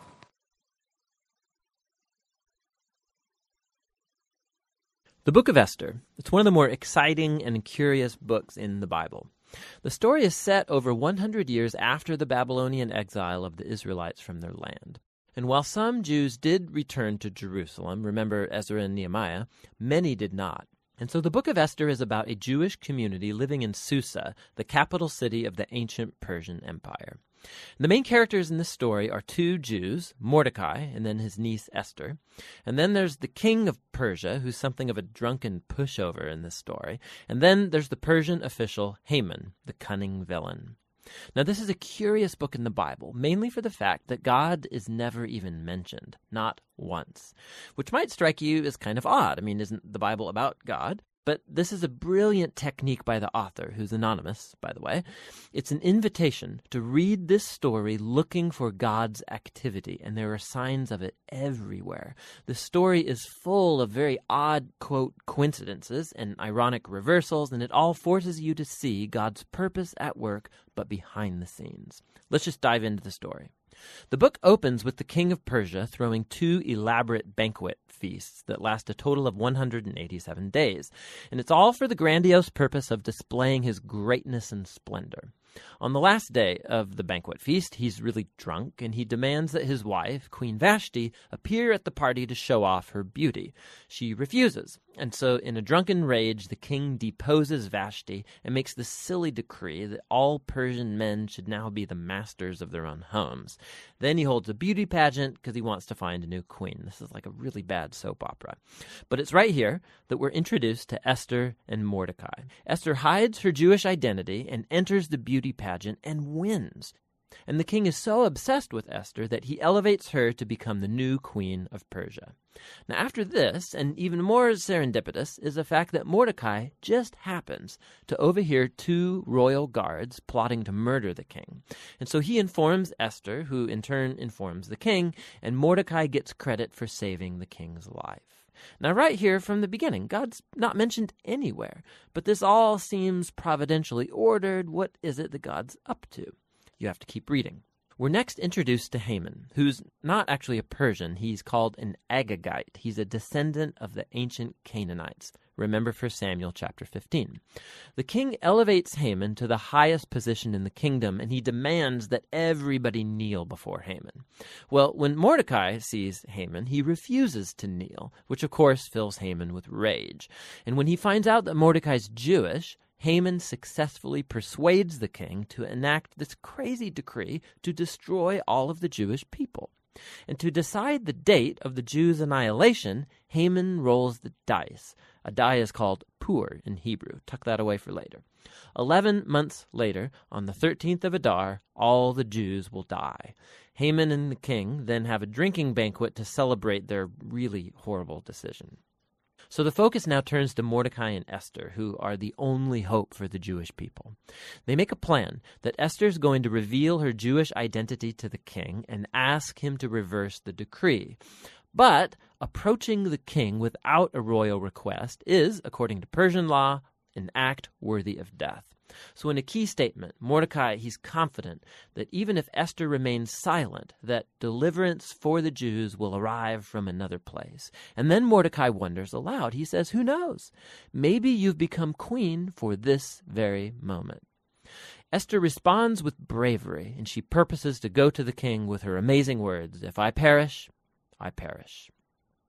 The book of Esther, it's one of the more exciting and curious books in the Bible. The story is set over one hundred years after the Babylonian exile of the Israelites from their land. And while some Jews did return to Jerusalem, remember Ezra and Nehemiah, many did not. And so the book of Esther is about a Jewish community living in Susa, the capital city of the ancient Persian Empire. The main characters in this story are two Jews, Mordecai and then his niece Esther. And then there's the king of Persia, who's something of a drunken pushover in this story. And then there's the Persian official Haman, the cunning villain. Now, this is a curious book in the Bible, mainly for the fact that God is never even mentioned, not once, which might strike you as kind of odd. I mean, isn't the Bible about God? But this is a brilliant technique by the author, who's anonymous, by the way. It's an invitation to read this story looking for God's activity, and there are signs of it everywhere. The story is full of very odd, quote, coincidences and ironic reversals, and it all forces you to see God's purpose at work, but behind the scenes. Let's just dive into the story. The book opens with the king of Persia throwing two elaborate banquet feasts that last a total of one hundred eighty-seven days, and it's all for the grandiose purpose of displaying his greatness and splendor. On the last day of the banquet feast, he's really drunk, and he demands that his wife, Queen Vashti, appear at the party to show off her beauty. She refuses, and so in a drunken rage, the king deposes Vashti and makes the silly decree that all Persian men should now be the masters of their own homes. Then he holds a beauty pageant because he wants to find a new queen. This is like a really bad soap opera. But it's right here that we're introduced to Esther and Mordecai. Esther hides her Jewish identity and enters the beauty pageant and wins. And the king is so obsessed with Esther that he elevates her to become the new queen of Persia. Now, after this, and even more serendipitous, is the fact that Mordecai just happens to overhear two royal guards plotting to murder the king. And so he informs Esther, who in turn informs the king, and Mordecai gets credit for saving the king's life. Now, right here from the beginning, God's not mentioned anywhere, but this all seems providentially ordered. What is it that God's up to? You have to keep reading. We're next introduced to Haman, who's not actually a Persian. He's called an Agagite. He's a descendant of the ancient Canaanites. Remember First Samuel chapter fifteen. The king elevates Haman to the highest position in the kingdom, and he demands that everybody kneel before Haman. Well, when Mordecai sees Haman, he refuses to kneel, which of course fills Haman with rage. And when he finds out that Mordecai's Jewish, Haman successfully persuades the king to enact this crazy decree to destroy all of the Jewish people. And to decide the date of the Jews' annihilation, Haman rolls the dice. A die is called pur in Hebrew. Tuck that away for later. Eleven months later, on the thirteenth of Adar, all the Jews will die. Haman and the king then have a drinking banquet to celebrate their really horrible decision. So the focus now turns to Mordecai and Esther, who are the only hope for the Jewish people. They make a plan that Esther's going to reveal her Jewish identity to the king and ask him to reverse the decree. But approaching the king without a royal request is, according to Persian law, an act worthy of death. So in a key statement, Mordecai, he's confident that even if Esther remains silent, that deliverance for the Jews will arrive from another place. And then Mordecai wonders aloud. He says, who knows? Maybe you've become queen for this very moment. Esther responds with bravery, and she purposes to go to the king with her amazing words, if I perish, I perish.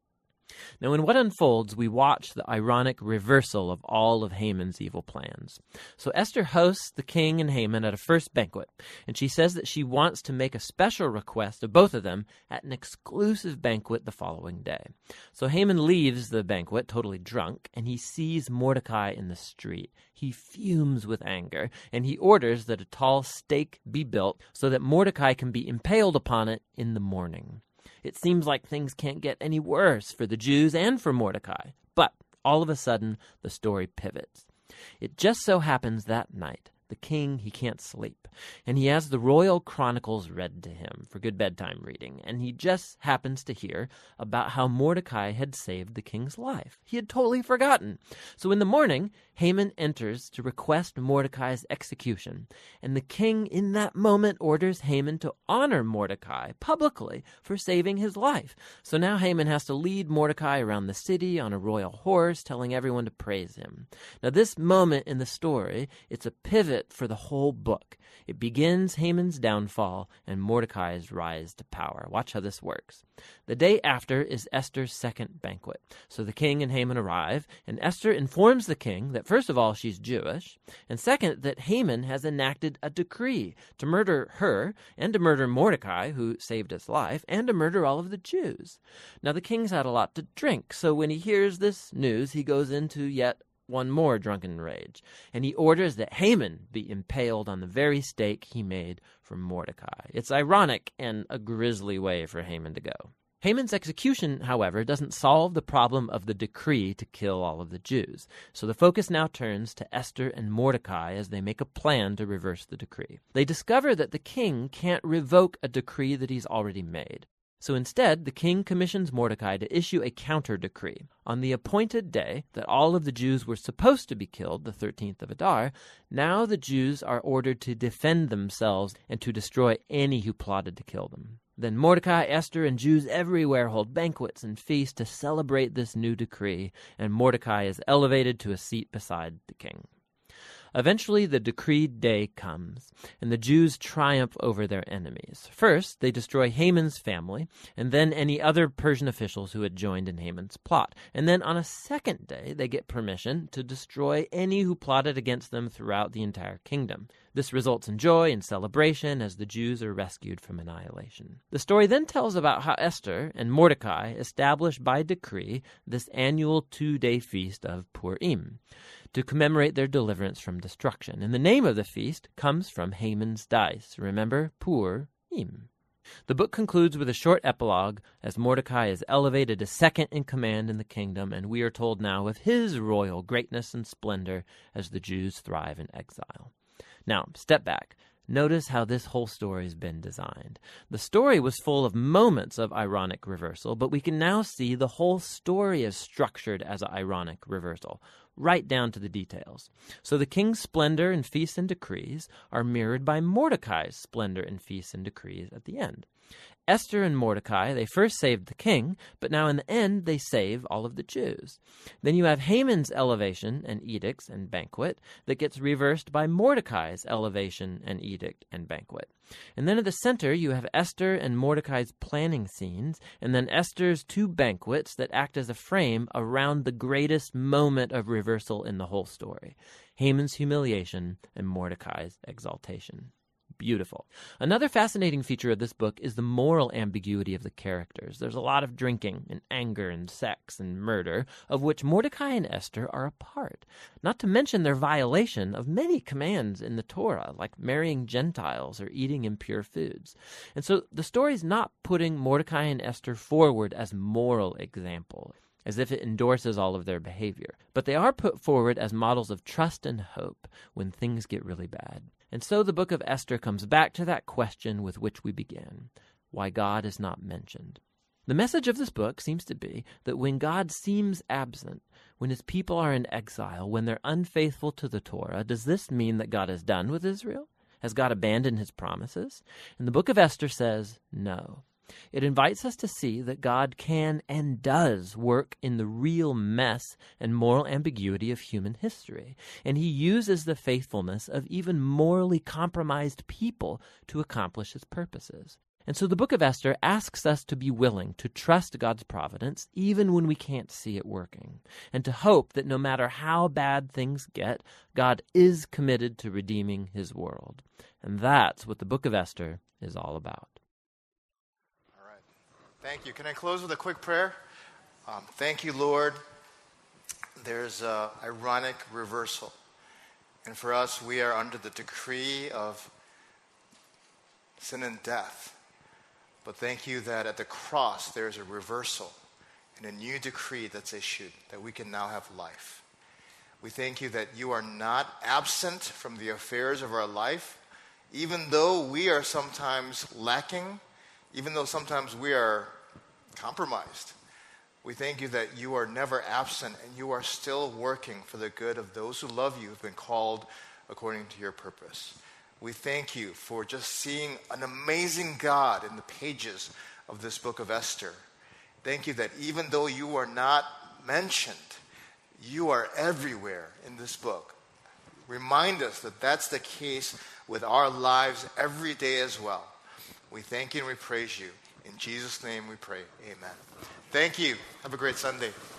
Now, in what unfolds, we watch the ironic reversal of all of Haman's evil plans. So Esther hosts the king and Haman at a first banquet, and she says that she wants to make a special request of both of them at an exclusive banquet the following day. So Haman leaves the banquet totally drunk, and he sees Mordecai in the street. He fumes with anger, and he orders that a tall stake be built so that Mordecai can be impaled upon it in the morning. It seems like things can't get any worse for the Jews and for Mordecai. But all of a sudden, the story pivots. It just so happens that night, the king, he can't sleep, and he has the royal chronicles read to him for good bedtime reading, and he just happens to hear about how Mordecai had saved the king's life. He had totally forgotten. So in the morning, Haman enters to request Mordecai's execution, and the king in that moment orders Haman to honor Mordecai publicly for saving his life. So now Haman has to lead Mordecai around the city on a royal horse, telling everyone to praise him. Now this moment in the story, it's a pivot for the whole book. It begins Haman's downfall and Mordecai's rise to power. Watch how this works. The day after is Esther's second banquet. So the king and Haman arrive, and Esther informs the king that first of all she's Jewish, and second that Haman has enacted a decree to murder her and to murder Mordecai, who saved his life, and to murder all of the Jews. Now the king's had a lot to drink, so when he hears this news, he goes into yet one more drunken rage, and he orders that Haman be impaled on the very stake he made for Mordecai. It's ironic and a grisly way for Haman to go. Haman's execution, however, doesn't solve the problem of the decree to kill all of the Jews. So the focus now turns to Esther and Mordecai as they make a plan to reverse the decree. They discover that the king can't revoke a decree that he's already made. So instead, the king commissions Mordecai to issue a counter-decree. On the appointed day that all of the Jews were supposed to be killed, the thirteenth of Adar, now the Jews are ordered to defend themselves and to destroy any who plotted to kill them. Then Mordecai, Esther, and Jews everywhere hold banquets and feasts to celebrate this new decree, and Mordecai is elevated to a seat beside the king. Eventually, the decreed day comes, and the Jews triumph over their enemies. First, they destroy Haman's family, and then any other Persian officials who had joined in Haman's plot. And then on a second day, they get permission to destroy any who plotted against them throughout the entire kingdom. This results in joy and celebration as the Jews are rescued from annihilation. The story then tells about how Esther and Mordecai established by decree this annual two-day feast of Purim to commemorate their deliverance from destruction. And the name of the feast comes from Haman's dice. Remember, Purim. The book concludes with a short epilogue as Mordecai is elevated to second in command in the kingdom, and we are told now of his royal greatness and splendor as the Jews thrive in exile. Now, step back. Notice how this whole story has been designed. The story was full of moments of ironic reversal, but we can now see the whole story is structured as an ironic reversal, right down to the details. So the king's splendor and feasts and decrees are mirrored by Mordecai's splendor and feasts and decrees at the end. Esther and Mordecai, they first saved the king, but now in the end they save all of the Jews. Then you have Haman's elevation and edicts and banquet that gets reversed by Mordecai's elevation and edict and banquet. And then at the center you have Esther and Mordecai's planning scenes, and then Esther's two banquets that act as a frame around the greatest moment of reversal in the whole story, Haman's humiliation and Mordecai's exaltation. Beautiful. Another fascinating feature of this book is the moral ambiguity of the characters. There's a lot of drinking and anger and sex and murder, of which Mordecai and Esther are a part. Not to mention their violation of many commands in the Torah, like marrying Gentiles or eating impure foods. And so the story's not putting Mordecai and Esther forward as moral examples, as if it endorses all of their behavior. But they are put forward as models of trust and hope when things get really bad. And so the book of Esther comes back to that question with which we began, why God is not mentioned. The message of this book seems to be that when God seems absent, when his people are in exile, when they're unfaithful to the Torah, does this mean that God is done with Israel? Has God abandoned his promises? And the book of Esther says no. It invites us to see that God can and does work in the real mess and moral ambiguity of human history, and he uses the faithfulness of even morally compromised people to accomplish his purposes. And so the book of Esther asks us to be willing to trust God's providence even when we can't see it working, and to hope that no matter how bad things get, God is committed to redeeming his world. And that's what the book of Esther is all about. All right. Thank you. Can I close with a quick prayer? Um, thank you, Lord. There's an ironic reversal. And for us, we are under the decree of sin and death. But thank you that at the cross there is a reversal and a new decree that's issued, that we can now have life. We thank you that you are not absent from the affairs of our life, even though we are sometimes lacking, even though sometimes we are compromised. We thank you that you are never absent and you are still working for the good of those who love you, who have been called according to your purpose. We thank you for just seeing an amazing God in the pages of this book of Esther. Thank you that even though you are not mentioned, you are everywhere in this book. Remind us that that's the case with our lives every day as well. We thank you and we praise you. In Jesus' name we pray. Amen. Thank you. Have a great Sunday.